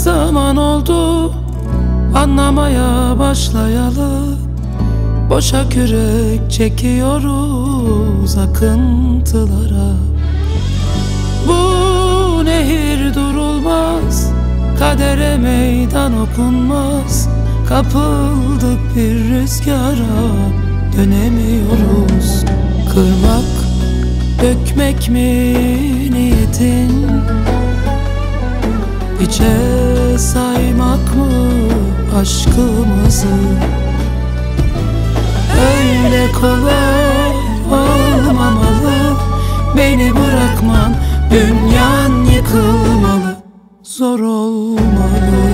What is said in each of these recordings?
zaman oldu anlamaya başlayalı. Boşa kürek çekiyoruz akıntılara. Bu nehir durulmaz, kadere meydan okunmaz. Kapıldık bir rüzgara, dönemiyoruz. Kırmak, dökmek mi niyetin? Hiçe saymak mı aşkımızı? Öyle kolay olmamalı, beni bırakman, dünyan yıkılmalı. Zor olmalı.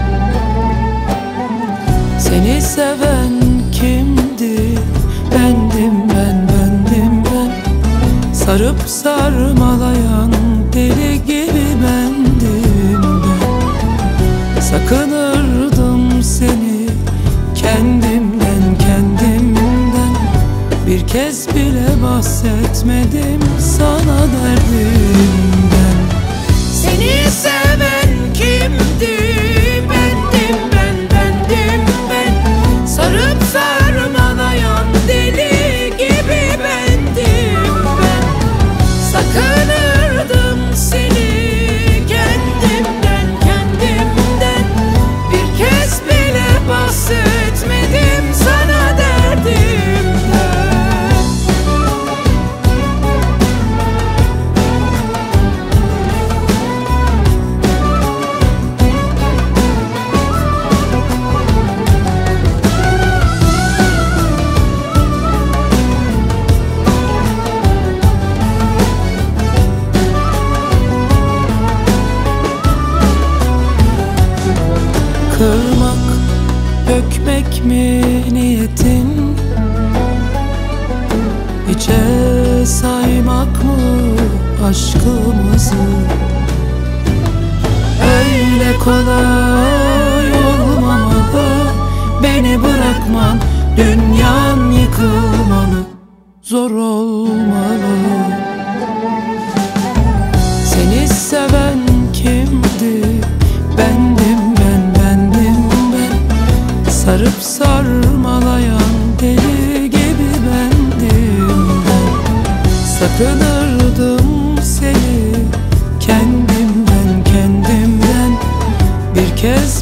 Seni seven kimdi? Bendim ben, bendim ben. Sarıp sarmalayan deli gibi bendim ben. Sakınırdım seni kendimden, kendimden. Bir kez bile bahsetmedim sana derdimden. Seni seven kimdi? Bendim ben, bendim ben. Sarıp sarmalayan deli gibi bendim ben. Sakınırdım seni kendimden, kendimden. Bir kez bile bahsetmedim sana derdimden. Kırmak, dökmek mi niyetin? Hiçe saymak mı aşkımızı? Öyle kolay olmamalı, beni bırakman, dünyan yıkılmalı. Zor olmalı. Seni seven kimdi? Bendim ben, bendim ben. Sarıp sarmalayan deli gibi bendim ben. Sakınırdım seni kendimden, kendimden. Bir kez